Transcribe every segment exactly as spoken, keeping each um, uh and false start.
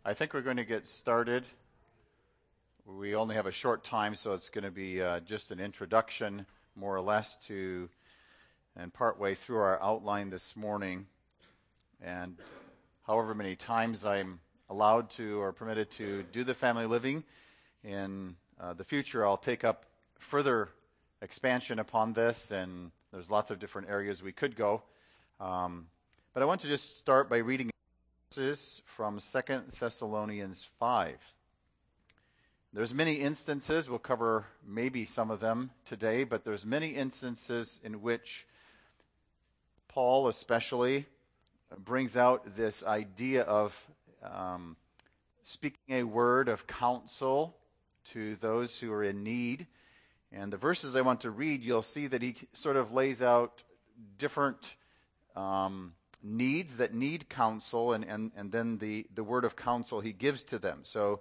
I think we're going to get started. We only have a short time, so it's going to be uh, just an introduction, more or less, to and partway through our outline this morning. And however many times I'm allowed to or permitted to do the family living, in uh, the future I'll take up further expansion upon this, and there's lots of different areas we could go. Um, but I want to just start by reading verses from Second Thessalonians five. There's many instances, we'll cover maybe some of them today, but there's many instances in which Paul especially brings out this idea of um, speaking a word of counsel to those who are in need. And the verses I want to read, you'll see that he sort of lays out different um, needs that need counsel, and, and, and then the, the word of counsel he gives to them. So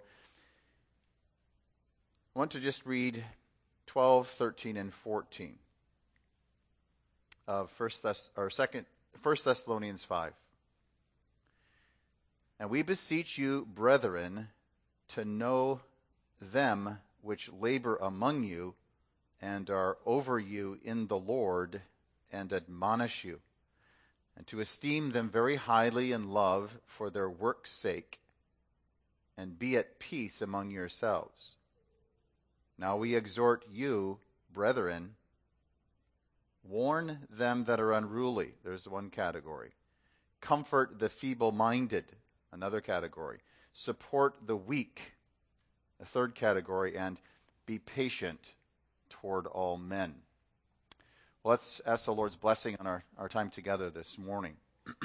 I want to just read twelve, thirteen, and fourteen of First Thess- or Second First Thessalonians five. And we beseech you, brethren, to know them which labor among you and are over you in the Lord, and admonish you, and to esteem them very highly in love for their work's sake, and be at peace among yourselves. Now we exhort you, brethren, warn them that are unruly. There's one category. Comfort the feeble-minded, another category. Support the weak, a third category. And be patient toward all men. Well, let's ask the Lord's blessing on our, our time together this morning.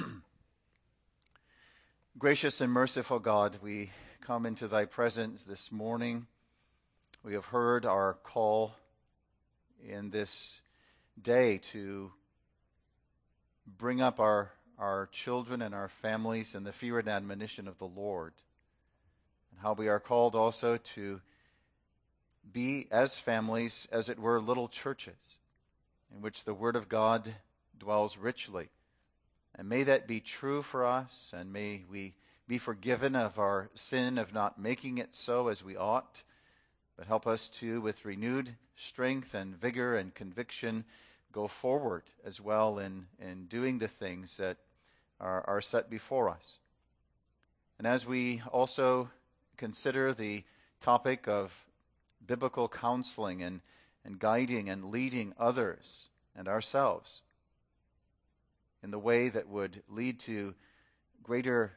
Gracious and merciful God, we come into thy presence this morning. We have heard our call in this day to bring up our, our children and our families in the fear and admonition of the Lord, and how we are called also to be, as families, as it were, little churches in which the Word of God dwells richly. And may that be true for us, and may we be forgiven of our sin of not making it so as we ought. But help us to, with renewed strength and vigor and conviction, go forward as well in, in doing the things that are, are set before us. And as we also consider the topic of biblical counseling and, and guiding and leading others and ourselves in the way that would lead to greater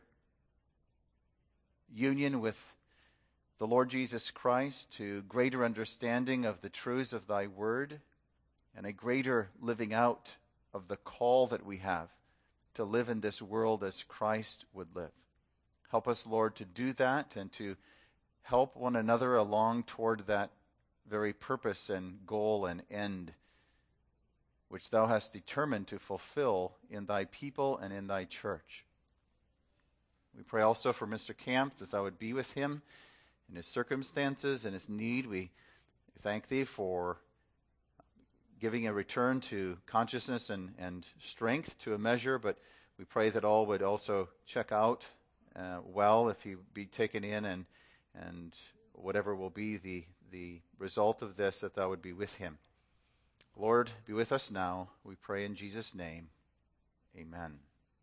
union with the Lord Jesus Christ, to greater understanding of the truths of thy word, and a greater living out of the call that we have to live in this world as Christ would live. Help us, Lord, to do that and to help one another along toward that very purpose and goal and end which thou hast determined to fulfill in thy people and in thy church. We pray also for Mister Camp, that thou would be with him in his circumstances and his need. We thank thee for giving a return to consciousness and, and strength to a measure, but we pray that all would also check out uh, well if he be taken in, and and whatever will be the, the result of this, that thou would be with him. Lord, be with us now, we pray in Jesus' name. Amen.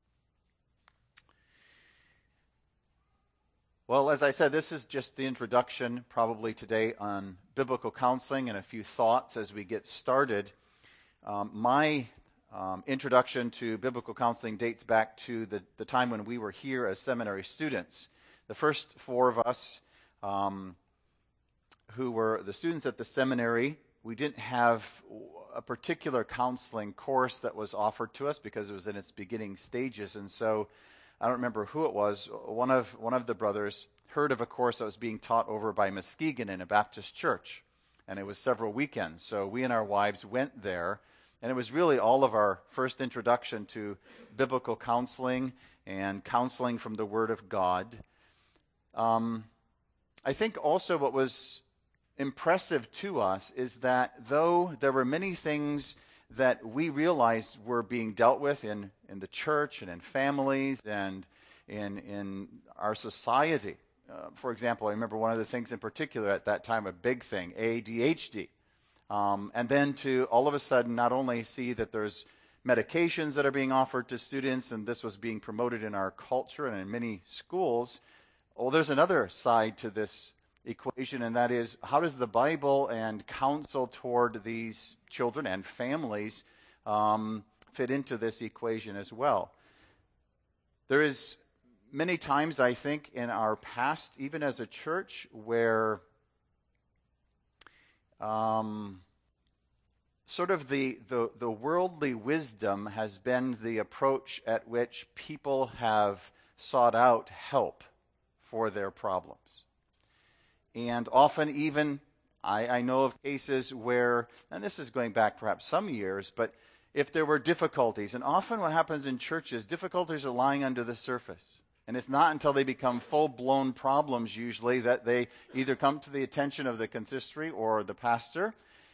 Well, as I said, this is just the introduction probably today on biblical counseling, and a few thoughts as we get started. Um, my um, introduction to biblical counseling dates back to the, the time when we were here as seminary students. The first four of us um, who were the students at the seminary, we didn't have a particular counseling course that was offered to us because it was in its beginning stages, and so I don't remember who it was. One of one of the brothers heard of a course that was being taught over by Muskegon in a Baptist church, and it was several weekends. So we and our wives went there, and it was really all of our first introduction to biblical counseling and counseling from the Word of God. Um, I think also what was impressive to us is that though there were many things that we realized were being dealt with in, in the church and in families and in, in our society, uh, for example, I remember one of the things in particular at that time, a big thing, A D H D. Um, and then to all of a sudden not only see that there's medications that are being offered to students, and this was being promoted in our culture and in many schools, well, there's another side to this equation, and that is, how does the Bible and counsel toward these children and families um, fit into this equation as well? There is many times, I think, in our past, even as a church, where um, sort of the, the, the worldly wisdom has been the approach at which people have sought out help for their problems. And often even, I, I know of cases where, and this is going back perhaps some years, but if there were difficulties, and often what happens in churches, difficulties are lying under the surface. And it's not until they become full-blown problems usually that they either come to the attention of the consistory or the pastor.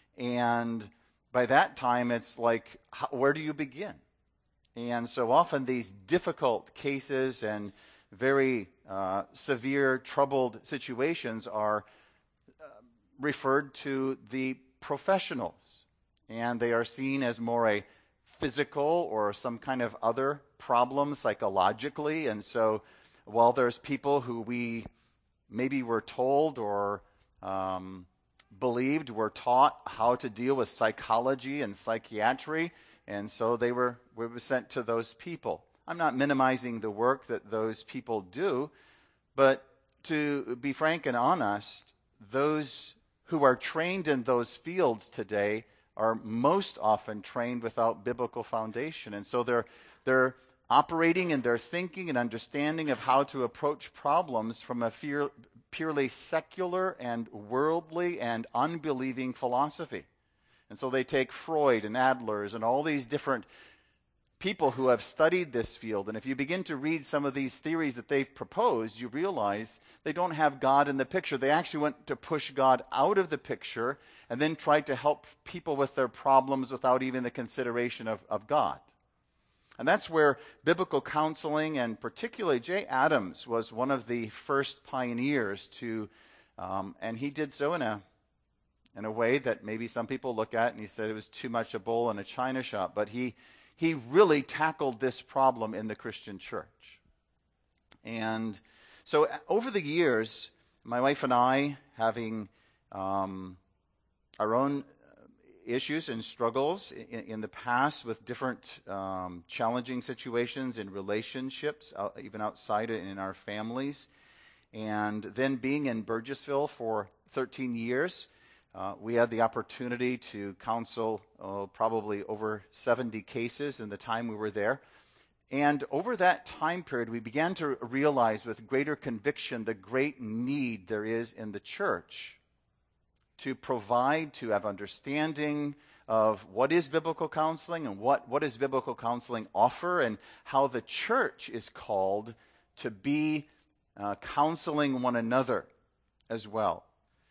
And by that time, it's like, how, where do you begin? And so often these difficult cases and very uh, severe, troubled situations are uh, referred to the professionals. And they are seen as more a physical or some kind of other problem psychologically. And so while there's people who we maybe were told or um, believed were taught how to deal with psychology and psychiatry, and so they were, we were sent to those people. I'm not minimizing the work that those people do, but to be frank and honest, those who are trained in those fields today are most often trained without biblical foundation. And so they're they're operating in their thinking and understanding of how to approach problems from a fear, purely secular and worldly and unbelieving philosophy. And so they take Freud and Adler's and all these different people who have studied this field. And if you begin to read some of these theories that they've proposed, you realize they don't have God in the picture. They actually want to push God out of the picture and then try to help people with their problems without even the consideration of, of God. And that's where biblical counseling, and particularly Jay Adams was one of the first pioneers to, um, and he did so in a in a way that maybe some people look at and he said it was too much a bull in a china shop, but he he really tackled this problem in the Christian church. And so over the years, my wife and I, having um, our own issues and struggles in, in the past with different um, challenging situations in relationships, uh, even outside in our families, and then being in Burgessville for thirteen years, uh, we had the opportunity to counsel uh, probably over seventy cases in the time we were there. And over that time period, we began to realize with greater conviction the great need there is in the church to provide, to have understanding of what is biblical counseling and what, what does biblical counseling offer, and how the church is called to be uh, counseling one another as well.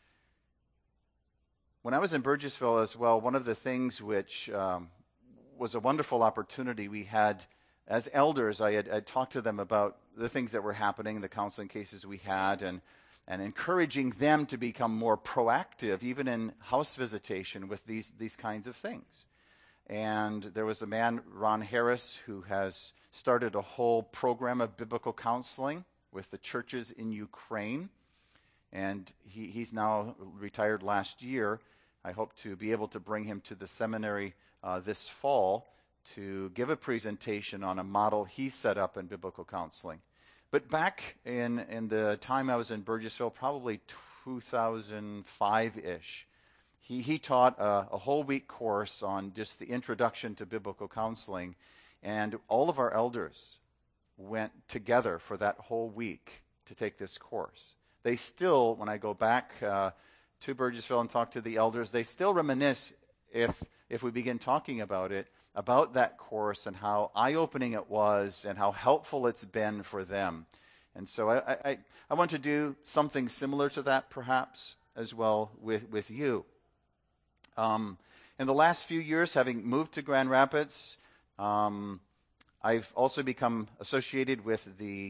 When I was in Burgessville as well, one of the things which um, was a wonderful opportunity we had as elders, I had I'd talked to them about the things that were happening, the counseling cases we had, and and encouraging them to become more proactive, even in house visitation with these, these kinds of things. And there was a man, Ron Harris, who has started a whole program of biblical counseling with the churches in Ukraine. And he, he's now retired last year. I hope to be able to bring him to the seminary uh, this fall to give a presentation on a model he set up in biblical counseling. But back in, in the time I was in Burgessville, probably two thousand five-ish, he, he taught a, a whole week course on just the introduction to biblical counseling, and all of our elders went together for that whole week to take this course. They still, when I go back uh, to Burgessville and talk to the elders, they still reminisce, if if we begin talking about it, about that course and how eye-opening it was and how helpful it's been for them. And so I, I, I want to do something similar to that perhaps as well with, with you. Um, in the last few years, having moved to Grand Rapids, um, I've also become associated with the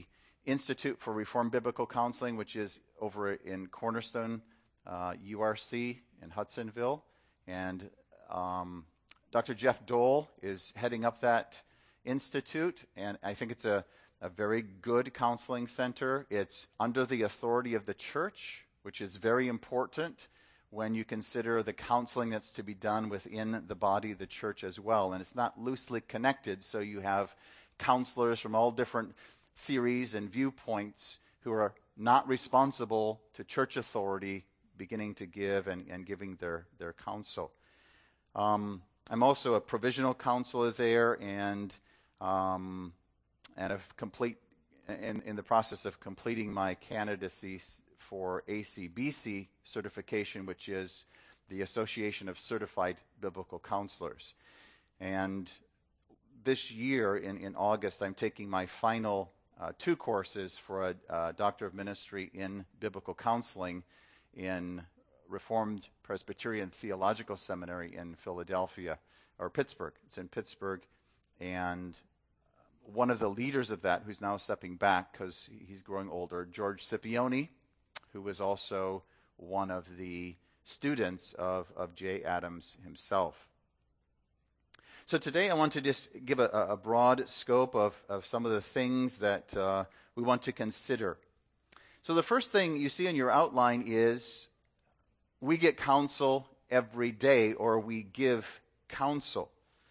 Institute for Reformed Biblical Counseling, which is over in Cornerstone, uh, U R C in Hudsonville. And um, Doctor Jeff Dole is heading up that institute, and I think it's a, a very good counseling center. It's under the authority of the church, which is very important when you consider the counseling that's to be done within the body of the church as well. And it's not loosely connected, so you have counselors from all different theories and viewpoints who are not responsible to church authority beginning to give and, and giving their, their counsel. Um, I'm also a provisional counselor there, and um, and have complete in, in the process of completing my candidacy for A C B C certification, which is the Association of Certified Biblical Counselors. And this year, in, in August, I'm taking my final uh, two courses for a uh, Doctor of Ministry in Biblical Counseling in Reformed Presbyterian Theological Seminary in Philadelphia, or Pittsburgh. It's in Pittsburgh, and one of the leaders of that, who's now stepping back because he's growing older, George Scipione, who was also one of the students of, of Jay Adams himself. So today I want to just give a, a broad scope of, of some of the things that uh, we want to consider. So the first thing you see in your outline is we get counsel every day, or we give counsel.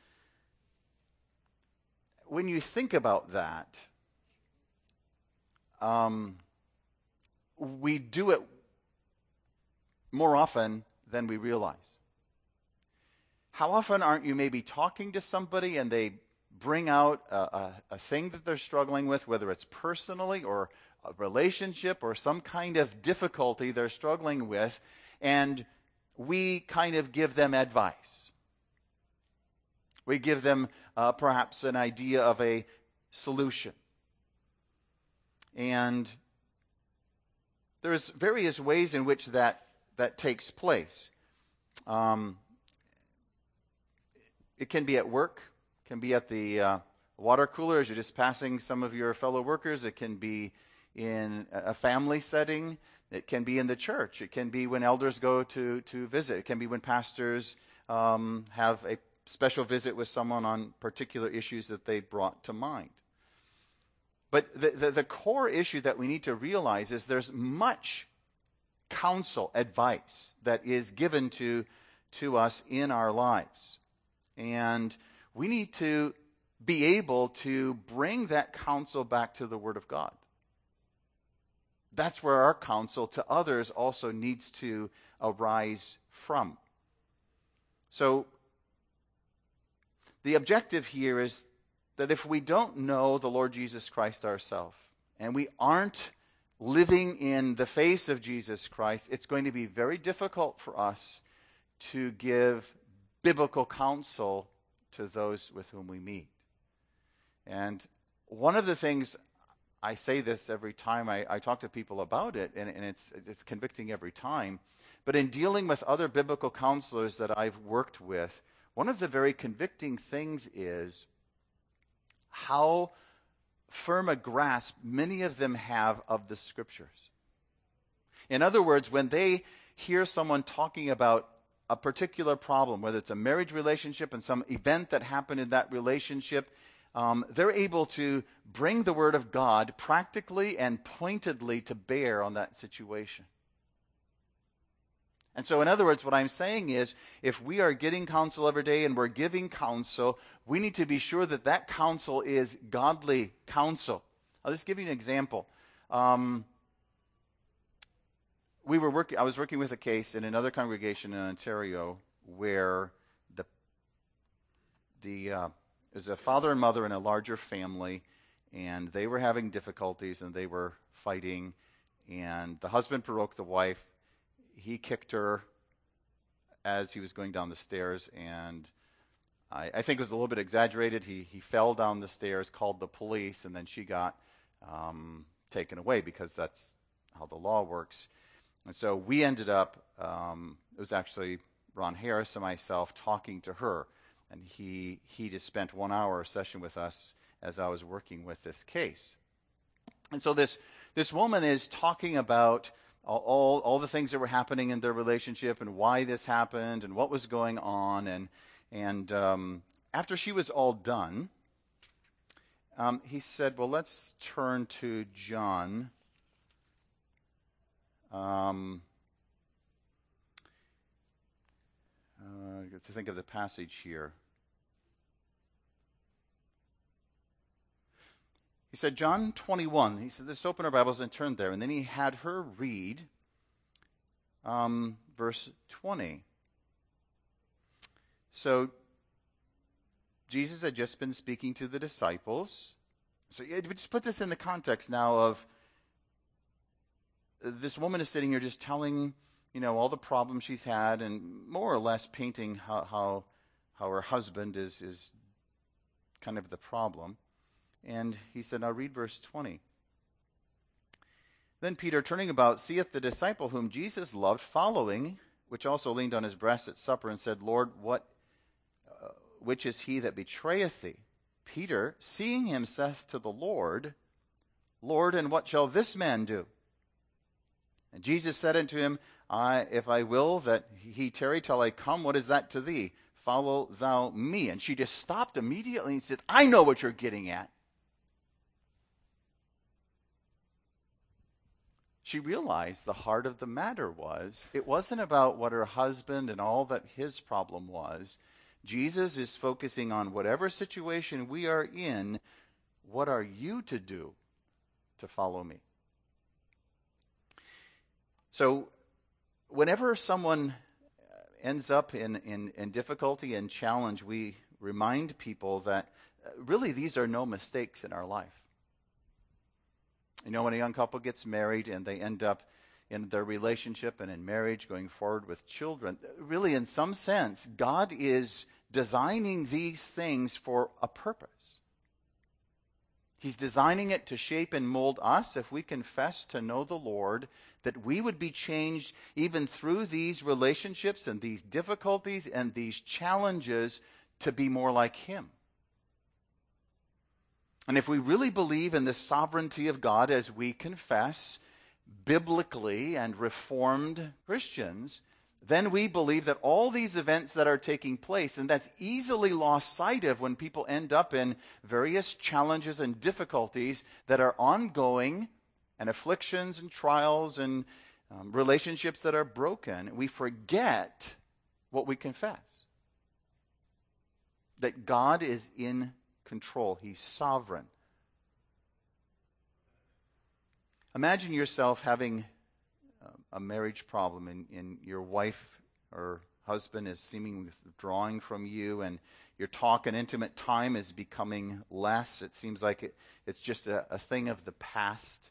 When you think about that, um, we do it more often than we realize. How often aren't you maybe talking to somebody and they bring out a, a, a thing that they're struggling with, whether it's personally or a relationship or some kind of difficulty they're struggling with, and we kind of give them advice. We give them uh, perhaps an idea of a solution. And there's various ways in which that, that takes place. Um, it can be at work, can be at the uh, water cooler as you're just passing some of your fellow workers. It can be in a family setting. It can be in the church. It can be when elders go to, to visit. It can be when pastors um, have a special visit with someone on particular issues that they brought to mind. But the, the, the core issue that we need to realize is there's much counsel, advice that is given to, to us in our lives. And we need to be able to bring that counsel back to the Word of God. That's where our counsel to others also needs to arise from. So the objective here is that if we don't know the Lord Jesus Christ ourselves, and we aren't living in the face of Jesus Christ, it's going to be very difficult for us to give biblical counsel to those with whom we meet. And one of the things, I say this every time I, I talk to people about it, and, and it's, it's convicting every time, but in dealing with other biblical counselors that I've worked with, one of the very convicting things is how firm a grasp many of them have of the Scriptures. In other words, when they hear someone talking about a particular problem, whether it's a marriage relationship and some event that happened in that relationship, um, they're able to bring the Word of God practically and pointedly to bear on that situation. And so, in other words, what I'm saying is, if we are getting counsel every day and we're giving counsel, we need to be sure that that counsel is godly counsel. I'll just give you an example. Um, we were working. I was working with a case in another congregation in Ontario where the the uh, there's a father and mother in a larger family, and they were having difficulties and they were fighting, and the husband provoked the wife. He kicked her as he was going down the stairs, and I, I think it was a little bit exaggerated. He he fell down the stairs, called the police, and then she got um, taken away because that's how the law works. And so we ended up, um, it was actually Ron Harris and myself talking to her, and he he just spent one hour session with us as I was working with this case. And so this, this woman is talking about all, all the things that were happening in their relationship and why this happened and what was going on. And, and um, after she was all done, um, he said, well, let's turn to John. Um, uh, to think of the passage here. He said, John twenty-one. He said, let's open our Bibles and turn there. And then he had her read um, verse twenty. So Jesus had just been speaking to the disciples. So yeah, just put this in the context now of this woman is sitting here just telling, you know, all the problems she's had and more or less painting how how, how her husband is, is kind of the problem. And he said, now read verse twenty. Then Peter, turning about, seeth the disciple whom Jesus loved following, which also leaned on his breast at supper, and said, Lord, what, uh, which is he that betrayeth thee? Peter, seeing him, saith to the Lord, Lord, and what shall this man do? And Jesus said unto him, I, if I will that he tarry till I come, what is that to thee? Follow thou me. And she just stopped immediately and said, I know what you're getting at. She realized the heart of the matter was, it wasn't about what her husband and all that his problem was. Jesus is focusing on whatever situation we are in, what are you to do to follow me? So whenever someone ends up in, in, in difficulty and challenge, we remind people that really these are no mistakes in our life. You know, when a young couple gets married and they end up in their relationship and in marriage going forward with children, really in some sense, God is designing these things for a purpose. He's designing it to shape and mold us if we confess to know the Lord, that we would be changed even through these relationships and these difficulties and these challenges to be more like Him. And if we really believe in the sovereignty of God as we confess biblically and Reformed Christians, then we believe that all these events that are taking place, and that's easily lost sight of when people end up in various challenges and difficulties that are ongoing, and afflictions and trials and um, relationships that are broken, we forget what we confess. That God is in control. He's sovereign. Imagine yourself having a marriage problem and, and your wife or husband is seemingly withdrawing from you and your talk and intimate time is becoming less. It seems like it, it's just a, a thing of the past.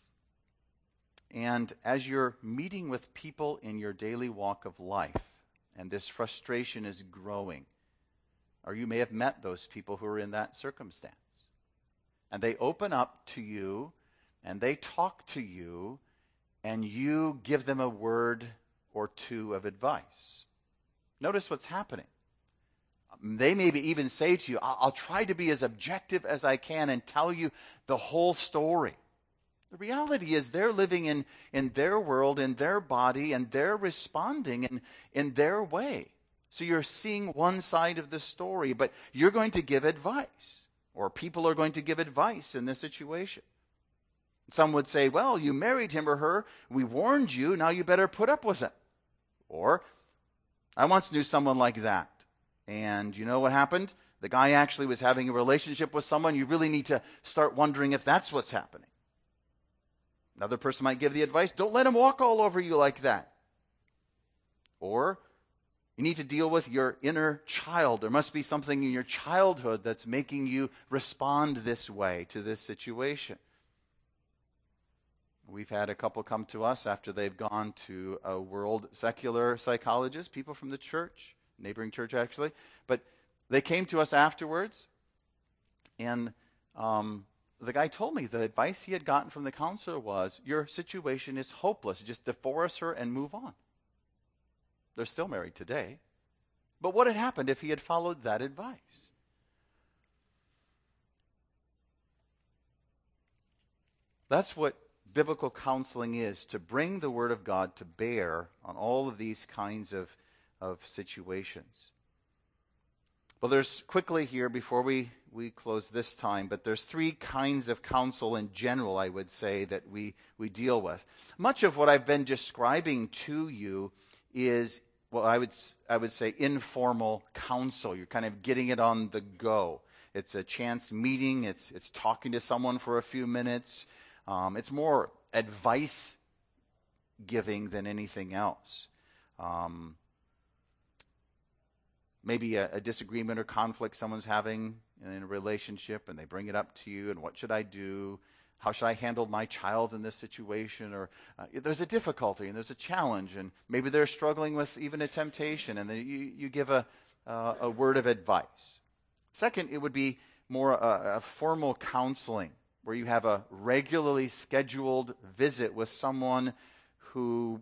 And as you're meeting with people in your daily walk of life and this frustration is growing, or you may have met those people who are in that circumstance. And they open up to you, and they talk to you, and you give them a word or two of advice. Notice what's happening. They maybe even say to you, I'll, I'll try to be as objective as I can and tell you the whole story. The reality is they're living in, in their world, in their body, and they're responding in, in their way. So you're seeing one side of the story, but you're going to give advice, or people are going to give advice in this situation. Some would say, well, you married him or her, we warned you, now you better put up with it. Or, I once knew someone like that, and you know what happened? The guy actually was having a relationship with someone. You really need to start wondering if that's what's happening. Another person might give the advice, don't let him walk all over you like that. Or, you need to deal with your inner child. There must be something in your childhood that's making you respond this way to this situation. We've had a couple come to us after they've gone to a world secular psychologist, people from the church, neighboring church actually, but they came to us afterwards, and um, the guy told me the advice he had gotten from the counselor was, your situation is hopeless, just divorce her and move on. They're still married today. But what had happened if he had followed that advice? That's what biblical counseling is, to bring the Word of God to bear on all of these kinds of, of situations. Well, there's quickly here, before we, we close this time, but there's three kinds of counsel in general, I would say, that we, we deal with. Much of what I've been describing to you is, well, I would, I would say informal counsel. You're kind of getting it on the go. It's a chance meeting. It's, it's talking to someone for a few minutes. Um, it's more advice giving than anything else. Um, maybe a, a disagreement or conflict someone's having in a relationship, and they bring it up to you, and what should I do? How should I handle my child in this situation? Or uh, there's a difficulty and there's a challenge, and maybe they're struggling with even a temptation, and then you, you give a, uh, a word of advice. Second, it would be more a, a formal counseling, where you have a regularly scheduled visit with someone who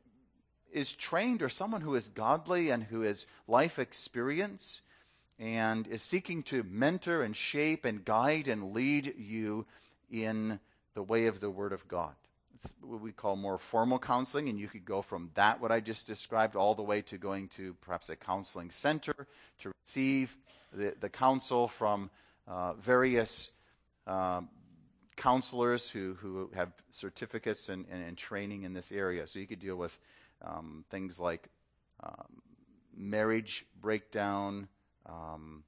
is trained, or someone who is godly and who has life experience and is seeking to mentor and shape and guide and lead you in the way of the Word of God. It's what we call more formal counseling, and you could go from that, what I just described, all the way to going to perhaps a counseling center to receive the, the counsel from uh, various um, counselors who, who have certificates and, and, and training in this area. So you could deal with um, things like um, marriage breakdown, um,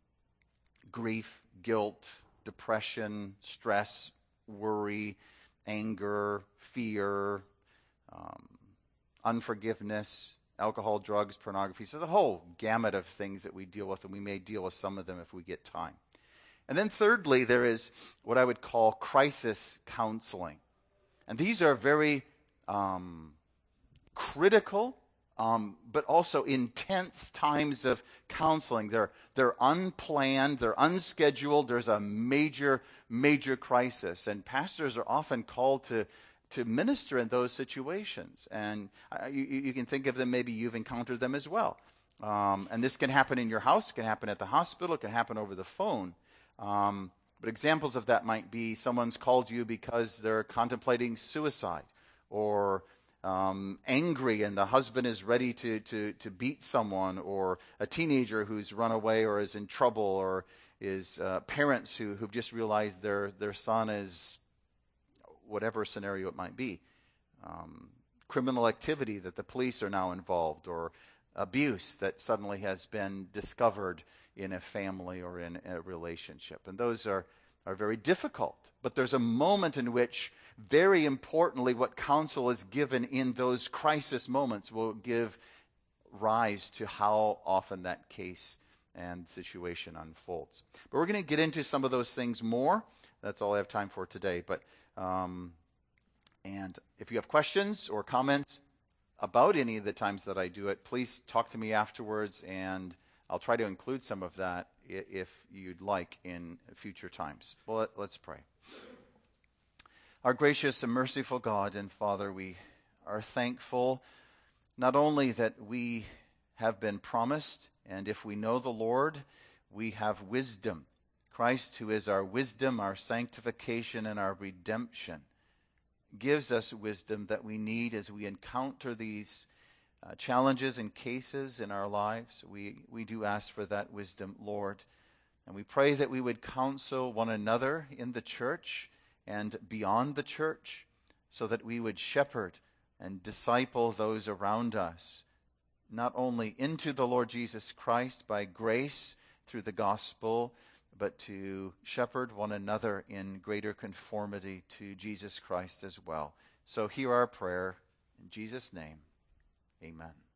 grief, guilt, depression, stress, worry, anger, fear, um, unforgiveness, alcohol, drugs, pornography. So the whole gamut of things that we deal with, and we may deal with some of them if we get time. And then thirdly, there is what I would call crisis counseling. And these are very um, critical, um, but also intense times of counseling. They're, they're unplanned, they're unscheduled, there's a major, major crisis. And pastors are often called to, to minister in those situations. And uh, you, you can think of them, maybe you've encountered them as well. Um, and this can happen in your house, it can happen at the hospital, it can happen over the phone. Um, but examples of that might be someone's called you because they're contemplating suicide, or um, angry and the husband is ready to, to, to beat someone, or a teenager who's run away or is in trouble, or is uh, parents who, who've just realized their, their son is whatever scenario it might be. Um, criminal activity that the police are now involved, or abuse that suddenly has been discovered in a family or in a relationship. And those are, are very difficult. But there's a moment in which, very importantly, what counsel is given in those crisis moments will give rise to how often that case and situation unfolds. But we're going to get into some of those things more. That's all I have time for today. But um, and if you have questions or comments about any of the times that I do it, please talk to me afterwards, and I'll try to include some of that if you'd like in future times. Well, let, let's pray. Our gracious and merciful God and Father, we are thankful not only that we have been promised, and if we know the Lord, we have wisdom. Christ, who is our wisdom, our sanctification, and our redemption, gives us wisdom that we need as we encounter these Uh, challenges and cases in our lives. We, we do ask for that wisdom, Lord. And we pray that we would counsel one another in the church and beyond the church, so that we would shepherd and disciple those around us, not only into the Lord Jesus Christ by grace through the gospel, but to shepherd one another in greater conformity to Jesus Christ as well. So hear our prayer in Jesus' name. Amen.